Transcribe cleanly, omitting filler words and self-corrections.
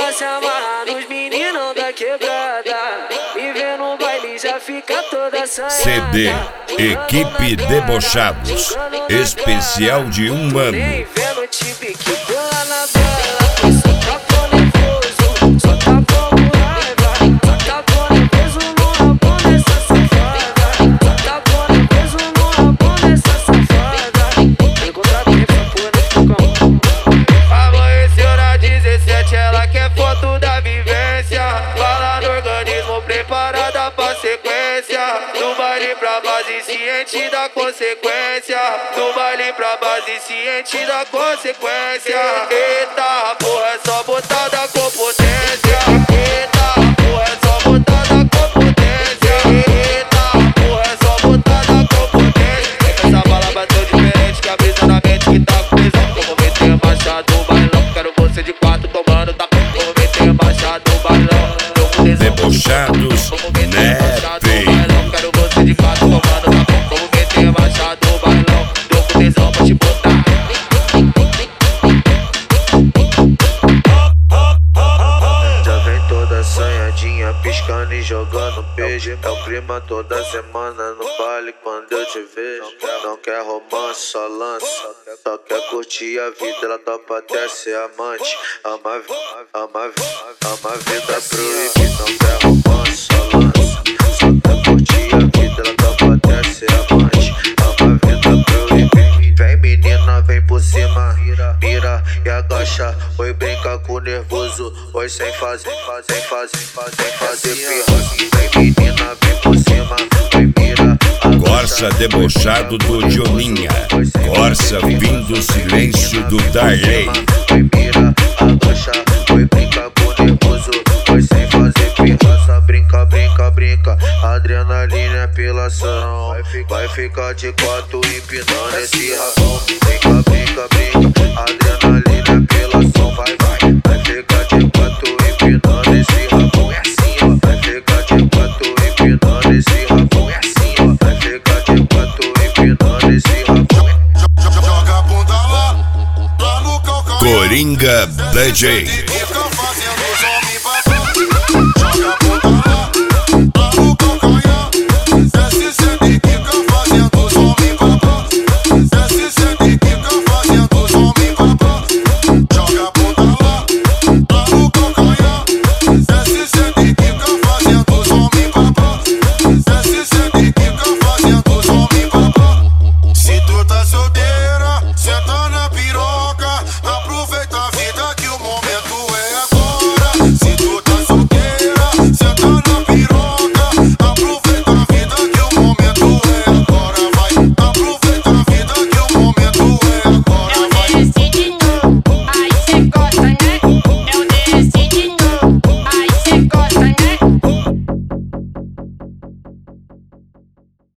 ela se amarra nos meninos da quebrada. Me vê no baile já fica toda assanhada. CD Equipe Debochados, especial de um ano. Nem vendo o time que pula na bola. Só tá nervoso, só tá com raiva. Só tá com nervoso no rabo dessa safada. Só tá com nervoso no rabo dessa safada. Encontrado em porra no fogão. Amanheceu na 17, ela quer foto da vivência. Fala no organismo, preparada pra sequência. Do baile pra base, ciente da consequência. Do baile pra base, ciente da consequência. Eita, porra, é só botada com potência. Eita, porra, é só botada com potência. Eita, porra, é só botada com potência. É que essa bala bateu diferente, que a brisa na mente que tá com tesão. Como meter marcha do bailão, quero você de quatro tomando tapa. Como meter marcha do bailão, tô com tesão. Debochados, Nep. Quero você de quatro tomando tapa. Como meter marcha do bailão, tô com tesão pra te botar. Já vem toda assanhadinha, piscando e jogando beijo. É o clima toda semana no baile quando eu te vejo. Não quer romance, só lança. Só quer curtir a vida, ela topa até ser amante. Ama a vida proibida. Não quer romance, só lança. Só quer curtir a vida, ela topa até ser amante. Ama a vida proibida. Vem menina, vem por cima, mira e agacha. Oi, brinca com o nervoso, oi sem fazer pirra. Vem menina, vem por cima, oi mira. Corsa debochado do Dioninha. Corsa vindo do silêncio do Darley. Oi mira, agacha, oi brinca com o nervoso, oi sem fazer pirra. Só brinca, adrenalina é apelação. Vai ficar de quatro empinando esse rabão. Brinca, adrenalina é apelação. Vai ficar de quatro empinando esse rabão. É assim, ó. Vai ficar de quatro empinando esse rabão. É assim, ó. Vai ficar de quatro empinando esse rabão. Joga a bunda lá no calcanhar. Coringa DJ.